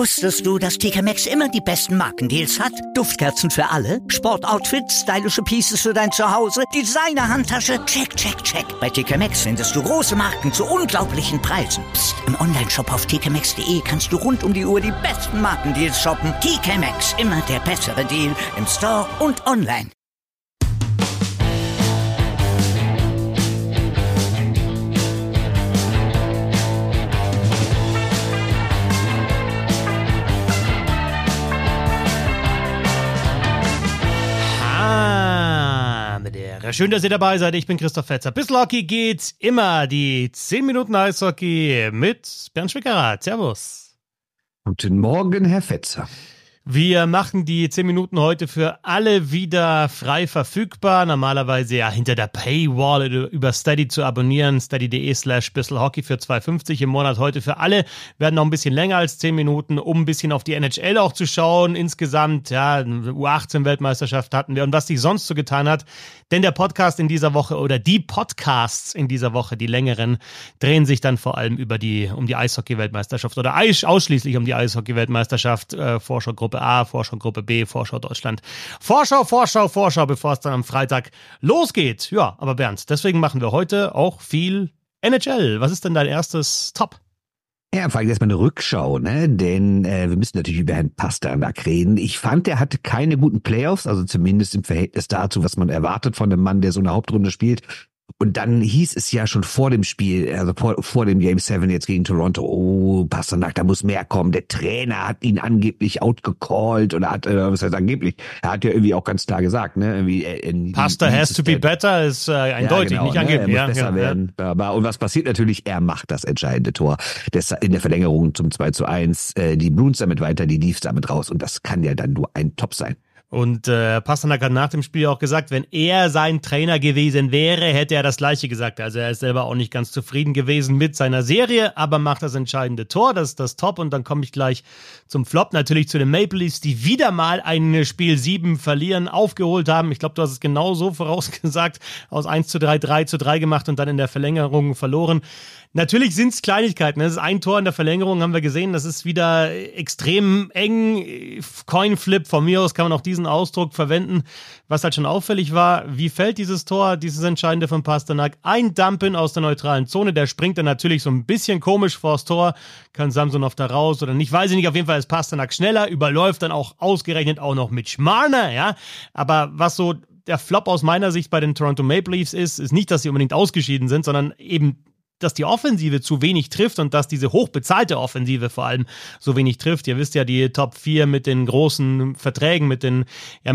Wusstest du, dass TK Maxx immer die besten Markendeals hat? Duftkerzen für alle, Sportoutfits, stylische Pieces für dein Zuhause, Designer-Handtasche, check, check, check. Bei TK Maxx findest du große Marken zu unglaublichen Preisen. Psst. Im Onlineshop auf tkmaxx.de kannst du rund um die Uhr die besten Markendeals shoppen. TK Maxx, immer der bessere Deal im Store und online. Schön, dass ihr dabei seid. Ich bin Christoph Fetzer. Bissl Hockey geht's immer. Die 10 Minuten Eishockey mit Bernd Schwickerath. Servus. Guten Morgen, Herr Fetzer. Wir machen die 10 Minuten heute für alle wieder frei verfügbar. Normalerweise ja hinter der Paywall über Steady zu abonnieren. Steady.de/bisselhockey für 2,50 im Monat. Heute für alle. Werden noch ein bisschen länger als 10 Minuten, um ein bisschen auf die NHL auch zu schauen. Insgesamt, ja, U18-Weltmeisterschaft hatten wir und was sich sonst so getan hat. Denn der Podcast in dieser Woche oder die Podcasts in dieser Woche, die längeren, drehen sich dann vor allem um die Eishockey-Weltmeisterschaft oder ausschließlich um die Eishockey-Weltmeisterschaft. Vorschau-Gruppe A, Vorschau-Gruppe B, Vorschau Deutschland. Vorschau, bevor es dann am Freitag losgeht. Ja, aber Bernd, deswegen machen wir heute auch viel NHL. Was ist denn dein erstes Top? Ja, vor allem erstmal eine Rückschau, ne? Denn wir müssen natürlich über Herrn Pasternak reden. Ich fand, er hatte keine guten Playoffs, also zumindest im Verhältnis dazu, was man erwartet von einem Mann, der so eine Hauptrunde spielt. Und dann hieß es ja schon vor dem Spiel, also vor dem Game 7 jetzt gegen Toronto, oh, Pasternak, da muss mehr kommen. Der Trainer hat ihn angeblich outgecallt oder was heißt angeblich? Er hat ja irgendwie auch ganz klar gesagt, ne? Irgendwie, Pastor has to be better ist eindeutig, ja, genau, nicht angeblich. Er muss besser werden. Aber, und was passiert natürlich? Er macht das entscheidende Tor. In der Verlängerung zum 2:1. Die Bruins damit weiter, die Leafs damit raus. Und das kann ja dann nur ein Top sein. Und Pasternak hat nach dem Spiel auch gesagt, wenn er sein Trainer gewesen wäre, hätte er das Gleiche gesagt. Also er ist selber auch nicht ganz zufrieden gewesen mit seiner Serie, aber macht das entscheidende Tor, das ist das Top. Und dann komme ich gleich zum Flop, natürlich zu den Maple Leafs, die wieder mal ein Spiel 7 verlieren, aufgeholt haben. Ich glaube, du hast es genau so vorausgesagt, aus 1:3, 3:3 gemacht und dann in der Verlängerung verloren. Natürlich sind es Kleinigkeiten. Das ist ein Tor in der Verlängerung, haben wir gesehen. Das ist wieder extrem eng. Coinflip, von mir aus kann man auch diesen Ausdruck verwenden. Was halt schon auffällig war, wie fällt dieses Tor, dieses Entscheidende von Pasternak? Ein Dump-In aus der neutralen Zone. Der springt dann natürlich so ein bisschen komisch vors Tor. Kann Samsonov da raus oder nicht? Weiß ich nicht. Auf jeden Fall ist Pasternak schneller. Überläuft dann auch ausgerechnet auch noch mit Marner, ja. Aber was so der Flop aus meiner Sicht bei den Toronto Maple Leafs ist nicht, dass sie unbedingt ausgeschieden sind, sondern eben dass die Offensive zu wenig trifft und dass diese hochbezahlte Offensive vor allem so wenig trifft. Ihr wisst ja, die Top 4 mit den großen Verträgen, mit dem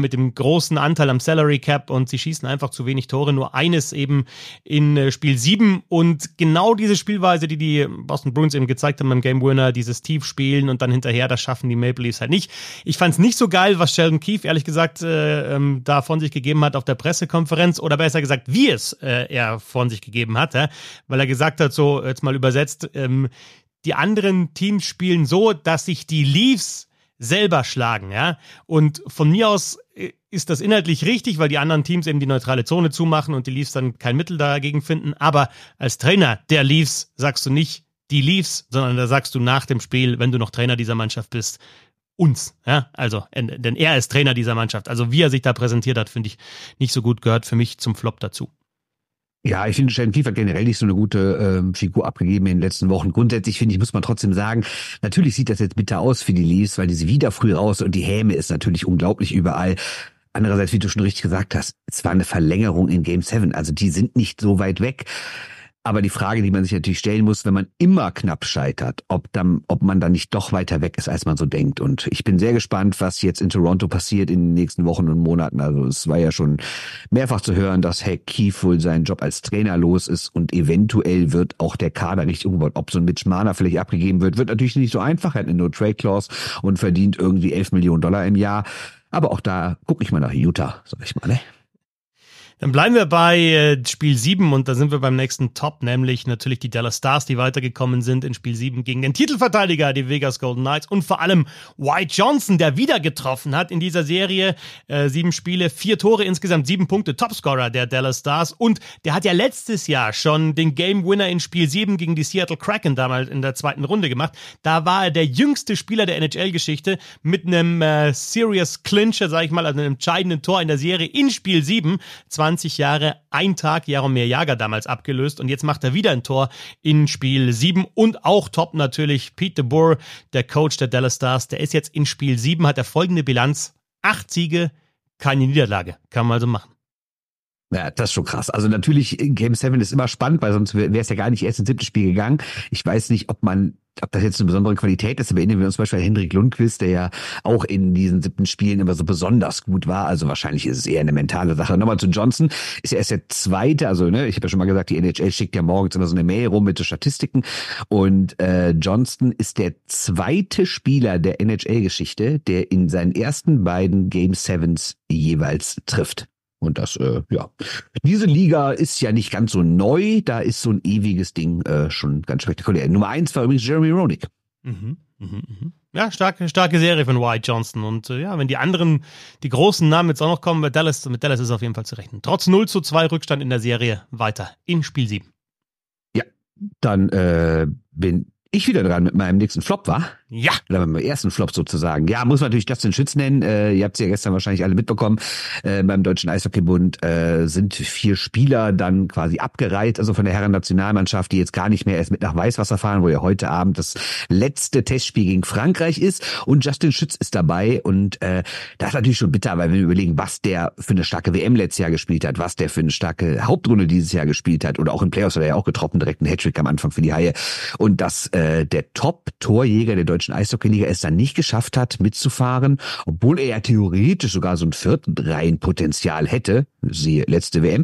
großen Anteil am Salary Cap und sie schießen einfach zu wenig Tore. Nur eines eben in Spiel 7 und genau diese Spielweise, die Boston Bruins eben gezeigt haben beim Game Winner, dieses Tiefspielen und dann hinterher, das schaffen die Maple Leafs halt nicht. Ich fand es nicht so geil, was Sheldon Keefe ehrlich gesagt da von sich gegeben hat auf der Pressekonferenz oder besser gesagt, wie es er von sich gegeben hat, weil er gesagt hat, so jetzt mal übersetzt, die anderen Teams spielen so, dass sich die Leafs selber schlagen, ja. Und von mir aus ist das inhaltlich richtig, weil die anderen Teams eben die neutrale Zone zumachen und die Leafs dann kein Mittel dagegen finden. Aber als Trainer der Leafs sagst du nicht die Leafs, sondern da sagst du nach dem Spiel, wenn du noch Trainer dieser Mannschaft bist, uns, ja, also, denn er ist Trainer dieser Mannschaft. Also wie er sich da präsentiert hat, finde ich nicht so gut, gehört für mich zum Flop dazu. Ja, ich finde, Sheldon Keefe hat generell nicht so eine gute Figur abgegeben in den letzten Wochen. Grundsätzlich finde ich, muss man trotzdem sagen, natürlich sieht das jetzt bitter aus für die Leafs, weil die sind wieder früh raus und die Häme ist natürlich unglaublich überall. Andererseits, wie du schon richtig gesagt hast, es war eine Verlängerung in Game 7, also die sind nicht so weit weg. Aber die Frage, die man sich natürlich stellen muss, wenn man immer knapp scheitert, ob man dann nicht doch weiter weg ist, als man so denkt. Und ich bin sehr gespannt, was jetzt in Toronto passiert in den nächsten Wochen und Monaten. Also es war ja schon mehrfach zu hören, dass Herr Keefe wohl seinen Job als Trainer los ist und eventuell wird auch der Kader nicht umgebaut. Ob so ein Mitch Marner vielleicht abgegeben wird natürlich nicht so einfach. Er hat eine No-Trade-Clause und verdient irgendwie $11 Millionen im Jahr. Aber auch da gucke ich mal nach Utah, sag ich mal, ne? Dann bleiben wir bei Spiel 7 und da sind wir beim nächsten Top, nämlich natürlich die Dallas Stars, die weitergekommen sind in Spiel 7 gegen den Titelverteidiger, die Vegas Golden Knights und vor allem Wyatt Johnston, der wieder getroffen hat in dieser Serie. 7 Spiele, 4 Tore, insgesamt 7 Punkte, Topscorer der Dallas Stars und der hat ja letztes Jahr schon den Game Winner in Spiel 7 gegen die Seattle Kraken damals in der zweiten Runde gemacht. Da war er der jüngste Spieler der NHL-Geschichte mit einem Serious Clincher, sag ich mal, also einem entscheidenden Tor in der Serie in Spiel 7. 20 Jahre, ein Tag, Jaromir Jagr damals abgelöst und jetzt macht er wieder ein Tor in Spiel 7 und auch top natürlich Pete DeBoer, der Coach der Dallas Stars, der ist jetzt in Spiel 7, hat er folgende Bilanz, 8 Siege, keine Niederlage, kann man also machen. Ja, das ist schon krass. Also natürlich, Game 7 ist immer spannend, weil sonst wäre es ja gar nicht erst ins 7. Spiel gegangen. Ich weiß nicht, ob das jetzt eine besondere Qualität ist, aber erinnern wir uns zum Beispiel an Henrik Lundqvist, der ja auch in diesen 7. Spielen immer so besonders gut war. Also wahrscheinlich ist es eher eine mentale Sache. Nochmal zu Johnston, ist ja erst der zweite, also ich habe ja schon mal gesagt, die NHL schickt ja morgens immer so eine Mail rum mit so Statistiken und Johnston ist der zweite Spieler der NHL-Geschichte, der in seinen ersten beiden Game 7s jeweils trifft. Und das, diese Liga ist ja nicht ganz so neu, da ist so ein ewiges Ding schon ganz spektakulär. Nummer 1 war übrigens Jeremy Roenick. Ja, starke Serie von Wyatt Johnston. Und wenn die anderen, die großen Namen jetzt auch noch kommen, mit Dallas ist auf jeden Fall zu rechnen. Trotz 0:2 Rückstand in der Serie weiter in Spiel 7. Ja, dann bin ich wieder dran mit meinem nächsten Flop, war? Ja. Oder mit meinem ersten Flop sozusagen. Ja, muss man natürlich Justin Schütz nennen. Ihr habt es ja gestern wahrscheinlich alle mitbekommen. Beim Deutschen Eishockeybund sind 4 Spieler dann quasi abgereiht, also von der Herren-Nationalmannschaft, die jetzt gar nicht mehr erst mit nach Weißwasser fahren, wo ja heute Abend das letzte Testspiel gegen Frankreich ist. Und Justin Schütz ist dabei. Und das ist natürlich schon bitter, weil wenn wir überlegen, was der für eine starke WM letztes Jahr gespielt hat, was der für eine starke Hauptrunde dieses Jahr gespielt hat oder auch im Playoffs hat er ja auch getroffen, direkt einen Hattrick am Anfang für die Haie. Und dass der Top-Torjäger der deutschen Eishockeyliga es dann nicht geschafft hat, mitzufahren, obwohl er ja theoretisch sogar so ein Viertreihenpotenzial hätte, siehe letzte WM.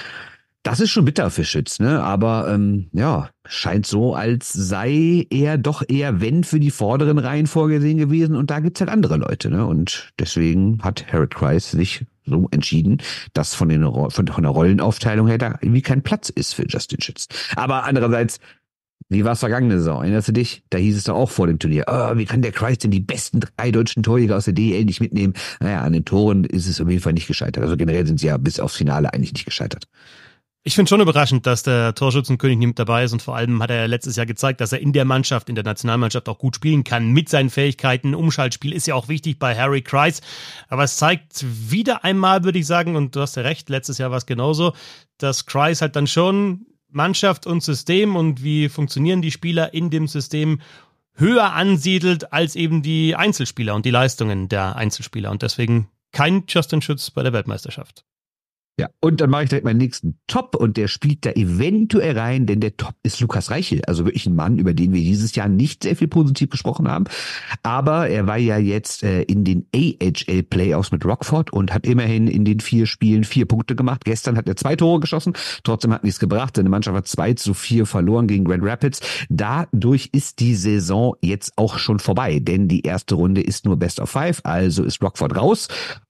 Das ist schon bitter für Schütz, ne? Aber scheint so, als sei er doch eher, wenn, für die vorderen Reihen vorgesehen gewesen und da gibt's halt andere Leute, ne? Und deswegen hat Harald Kreis sich so entschieden, dass von der Rollenaufteilung her da irgendwie kein Platz ist für Justin Schütz. Aber andererseits, wie war es vergangene Saison? Erinnerst du dich? Da hieß es doch auch vor dem Turnier, wie kann der Kreis denn die besten 3 deutschen Torjäger aus der DEL nicht mitnehmen? Naja, an den Toren ist es auf jeden Fall nicht gescheitert. Also generell sind sie ja bis aufs Finale eigentlich nicht gescheitert. Ich finde schon überraschend, dass der Torschützenkönig nicht mit dabei ist und vor allem hat er letztes Jahr gezeigt, dass er in der Mannschaft, in der Nationalmannschaft auch gut spielen kann mit seinen Fähigkeiten. Umschaltspiel ist ja auch wichtig bei Harry Kreis, aber es zeigt wieder einmal, würde ich sagen, und du hast ja recht, letztes Jahr war es genauso, dass Kreis halt dann schon Mannschaft und System und wie funktionieren die Spieler in dem System höher ansiedelt als eben die Einzelspieler und die Leistungen der Einzelspieler und deswegen kein Justin Schütz bei der Weltmeisterschaft. Ja, und dann mache ich direkt meinen nächsten Top und der spielt da eventuell rein, denn der Top ist Lukas Reichel, also wirklich ein Mann, über den wir dieses Jahr nicht sehr viel positiv gesprochen haben, aber er war ja jetzt in den AHL-Playoffs mit Rockford und hat immerhin in den 4 Spielen 4 Punkte gemacht. Gestern hat er 2 Tore geschossen, trotzdem hat nichts gebracht, seine Mannschaft hat 2:4 verloren gegen Grand Rapids. Dadurch ist die Saison jetzt auch schon vorbei, denn die erste Runde ist nur Best of 5, also ist Rockford raus.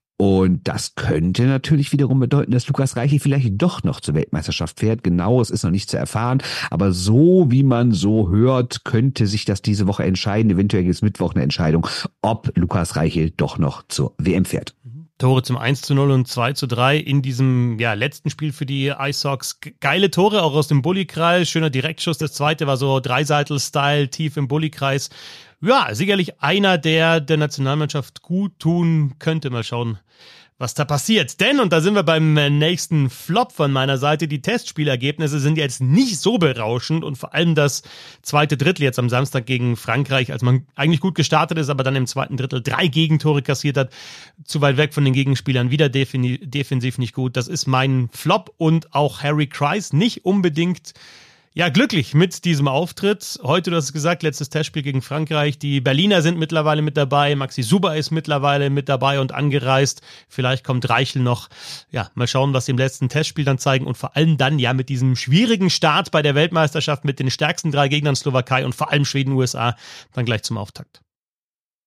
Und das könnte natürlich wiederum bedeuten, dass Lukas Reichel vielleicht doch noch zur Weltmeisterschaft fährt. Genau, es ist noch nicht zu erfahren. Aber so, wie man so hört, könnte sich das diese Woche entscheiden. Eventuell gibt es Mittwoch eine Entscheidung, ob Lukas Reichel doch noch zur WM fährt. Tore zum 1:0 und 2:3 in diesem letzten Spiel für die Ice Sox. Geile Tore, auch aus dem Bullykreis. Schöner Direktschuss. Das zweite war so Dreiseitel-Style, tief im Bullykreis. Ja, sicherlich einer, der Nationalmannschaft gut tun könnte. Mal schauen, was da passiert. Denn, und da sind wir beim nächsten Flop von meiner Seite, die Testspielergebnisse sind jetzt nicht so berauschend und vor allem das zweite Drittel jetzt am Samstag gegen Frankreich, als man eigentlich gut gestartet ist, aber dann im zweiten Drittel 3 Gegentore kassiert hat, zu weit weg von den Gegenspielern, wieder defensiv nicht gut. Das ist mein Flop und auch Harry Kreis nicht unbedingt glücklich mit diesem Auftritt. Heute, du hast es gesagt, letztes Testspiel gegen Frankreich. Die Berliner sind mittlerweile mit dabei. Maxi Suber ist mittlerweile mit dabei und angereist. Vielleicht kommt Reichel noch. Ja, mal schauen, was sie im letzten Testspiel dann zeigen. Und vor allem dann mit diesem schwierigen Start bei der Weltmeisterschaft mit den stärksten 3 Gegnern Slowakei und vor allem Schweden, USA, dann gleich zum Auftakt.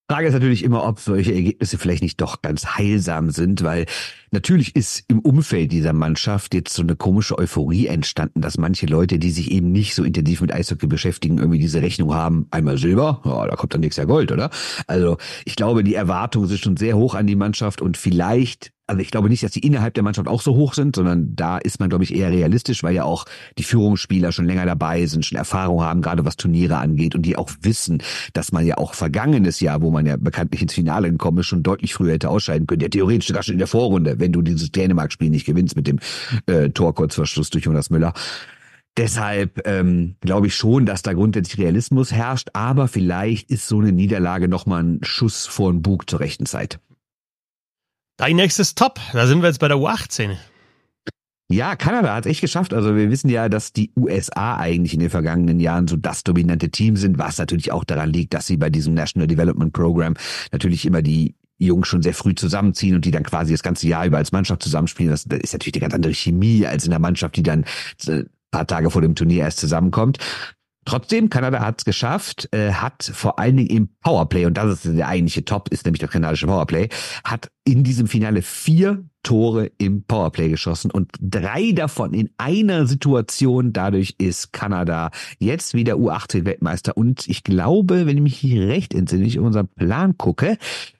Frage ist natürlich immer, ob solche Ergebnisse vielleicht nicht doch ganz heilsam sind, weil natürlich ist im Umfeld dieser Mannschaft jetzt so eine komische Euphorie entstanden, dass manche Leute, die sich eben nicht so intensiv mit Eishockey beschäftigen, irgendwie diese Rechnung haben, einmal Silber, ja, da kommt dann nächstes Jahr Gold, oder? Also ich glaube, die Erwartungen sind schon sehr hoch an die Mannschaft und vielleicht, also ich glaube nicht, dass die innerhalb der Mannschaft auch so hoch sind, sondern da ist man, glaube ich, eher realistisch, weil ja auch die Führungsspieler schon länger dabei sind, schon Erfahrung haben, gerade was Turniere angeht und die auch wissen, dass man ja auch vergangenes Jahr, wo man ja bekanntlich ins Finale gekommen ist, schon deutlich früher hätte ausscheiden können. Ja, theoretisch sogar schon in der Vorrunde, wenn du dieses Dänemark-Spiel nicht gewinnst mit dem Tor kurz vor Schluss durch Jonas Müller. Deshalb glaube ich schon, dass da grundsätzlich Realismus herrscht, aber vielleicht ist so eine Niederlage nochmal ein Schuss vor den Bug zur rechten Zeit. Dein nächstes Top, da sind wir jetzt bei der U18. Ja, Kanada hat es echt geschafft. Also wir wissen ja, dass die USA eigentlich in den vergangenen Jahren so das dominante Team sind, was natürlich auch daran liegt, dass sie bei diesem National Development Program natürlich immer die Jungs schon sehr früh zusammenziehen und die dann quasi das ganze Jahr über als Mannschaft zusammenspielen. Das ist natürlich eine ganz andere Chemie als in der Mannschaft, die dann ein paar Tage vor dem Turnier erst zusammenkommt. Trotzdem, Kanada hat es geschafft, hat vor allen Dingen im Powerplay, und das ist der eigentliche Top, ist nämlich das kanadische Powerplay, hat in diesem Finale 4 Tore im Powerplay geschossen und 3 davon in einer Situation. Dadurch ist Kanada jetzt wieder U18-Weltmeister und ich glaube, wenn ich mich hier recht entsinne, ich unseren Plan gucke,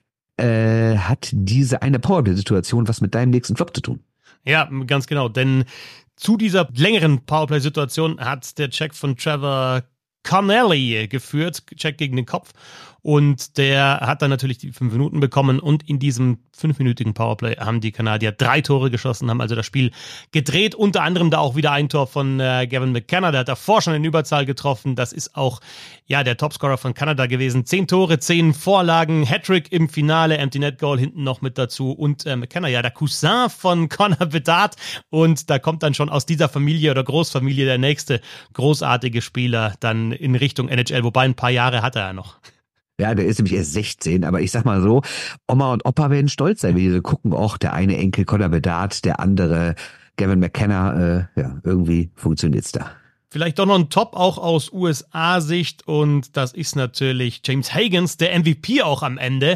hat diese eine Powerplay-Situation was mit deinem nächsten Flop zu tun. Ja, ganz genau, denn zu dieser längeren Powerplay-Situation hat der Check von Trevor Connelly geführt, Check gegen den Kopf. Und der hat dann natürlich die 5 Minuten bekommen und in diesem 5-minütigen Powerplay haben die Kanadier 3 Tore geschossen, haben also das Spiel gedreht. Unter anderem da auch wieder ein Tor von Gavin McKenna, der hat davor schon in Überzahl getroffen. Das ist auch ja der Topscorer von Kanada gewesen. 10 Tore, 10 Vorlagen, Hattrick im Finale, Empty Net Goal hinten noch mit dazu. Und McKenna, ja der Cousin von Connor Bedard. Und da kommt dann schon aus dieser Familie oder Großfamilie der nächste großartige Spieler dann in Richtung NHL. Wobei ein paar Jahre hat er ja noch. Ja, der ist nämlich erst 16, aber ich sag mal so, Oma und Opa werden stolz sein, wenn die gucken, auch der eine Enkel Connor Bedard, der andere Gavin McKenna, ja, irgendwie funktioniert's da. Vielleicht doch noch ein Top auch aus USA-Sicht und das ist natürlich James Higgins, der MVP auch am Ende.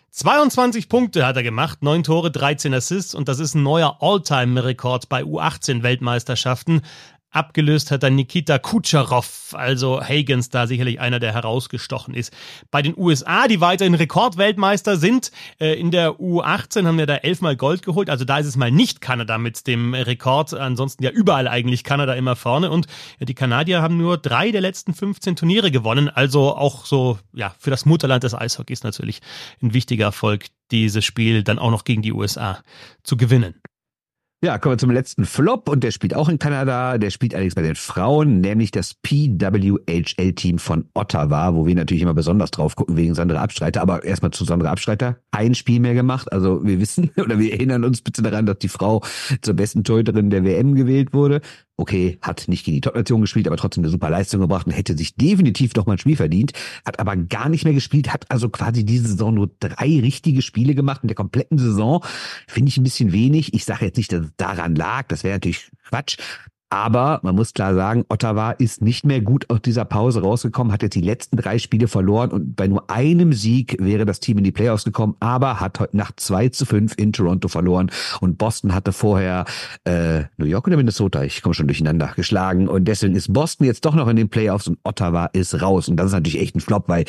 22 Punkte hat er gemacht, 9 Tore, 13 Assists und das ist ein neuer All-Time-Rekord bei U18-Weltmeisterschaften. Abgelöst hat dann Nikita Kucherov, also Higgins da sicherlich einer, der herausgestochen ist. Bei den USA, die weiterhin Rekordweltmeister sind, in der U18 haben wir da 11-mal Gold geholt, also da ist es mal nicht Kanada mit dem Rekord, ansonsten ja überall eigentlich Kanada immer vorne und die Kanadier haben nur 3 der letzten 15 Turniere gewonnen, also auch so, ja, für das Mutterland des Eishockeys natürlich ein wichtiger Erfolg, dieses Spiel dann auch noch gegen die USA zu gewinnen. Ja, kommen wir zum letzten Flop und der spielt auch in Kanada, der spielt allerdings bei den Frauen, nämlich das PWHL-Team von Ottawa, wo wir natürlich immer besonders drauf gucken wegen Sandra Abstreiter, aber erstmal zu Sandra Abstreiter, ein Spiel mehr gemacht, also wir wissen oder wir erinnern uns bitte daran, dass die Frau zur besten Torhüterin der WM gewählt wurde. Okay, hat nicht gegen die Top-Nation gespielt, aber trotzdem eine super Leistung gebracht und hätte sich definitiv doch mal ein Spiel verdient, hat aber gar nicht mehr gespielt, hat also quasi diese Saison nur 3 richtige Spiele gemacht in der kompletten Saison. Finde ich ein bisschen wenig. Ich sage jetzt nicht, dass es daran lag, das wäre natürlich Quatsch. Aber man muss klar sagen, Ottawa ist nicht mehr gut aus dieser Pause rausgekommen, hat jetzt die letzten 3 Spiele verloren und bei nur einem Sieg wäre das Team in die Playoffs gekommen, aber hat heute Nacht 2-5 in Toronto verloren und Boston hatte vorher New York oder Minnesota, ich komme schon durcheinander, geschlagen und deswegen ist Boston jetzt doch noch in den Playoffs und Ottawa ist raus und das ist natürlich echt ein Flop, weil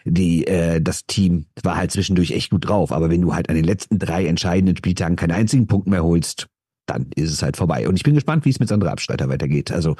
das Team war halt zwischendurch echt gut drauf, aber wenn du halt an den letzten 3 entscheidenden Spieltagen keinen einzigen Punkt mehr holst, dann ist es halt vorbei. Und ich bin gespannt, wie es mit Sandra Abstreiter weitergeht. Also,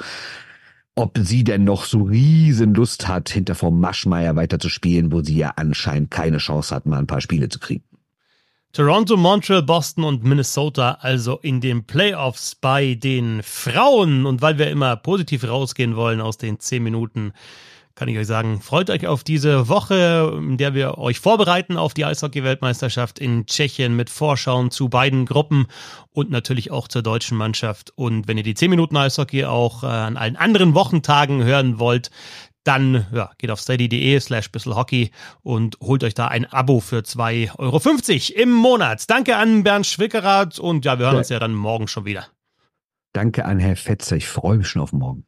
ob sie denn noch so riesen Lust hat, hinter Frau Maschmeyer weiterzuspielen, wo sie ja anscheinend keine Chance hat, mal ein paar Spiele zu kriegen. Toronto, Montreal, Boston und Minnesota also in den Playoffs bei den Frauen. Und weil wir immer positiv rausgehen wollen aus den 10 Minuten, kann ich euch sagen, freut euch auf diese Woche, in der wir euch vorbereiten auf die Eishockey-Weltmeisterschaft in Tschechien mit Vorschauen zu beiden Gruppen und natürlich auch zur deutschen Mannschaft. Und wenn ihr die 10 Minuten Eishockey auch an allen anderen Wochentagen hören wollt, dann geht auf steady.de/bisselhockey und holt euch da ein Abo für 2,50 € im Monat. Danke an Bernd Schwickerath und ja, wir hören uns ja dann morgen schon wieder. Danke an Herr Fetzer, ich freue mich schon auf morgen.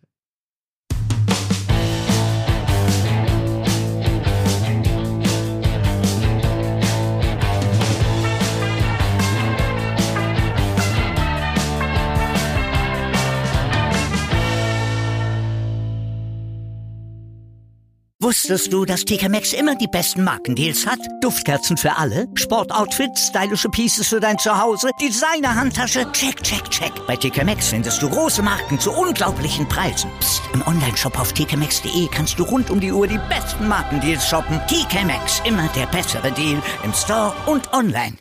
Wusstest du, dass TK Maxx immer die besten Markendeals hat? Duftkerzen für alle, Sportoutfits, stylische Pieces für dein Zuhause, Designer-Handtasche, check, check, check. Bei TK Maxx findest du große Marken zu unglaublichen Preisen. Psst. Im Onlineshop auf tkmaxx.de kannst du rund um die Uhr die besten Markendeals shoppen. TK Maxx, immer der bessere Deal im Store und online.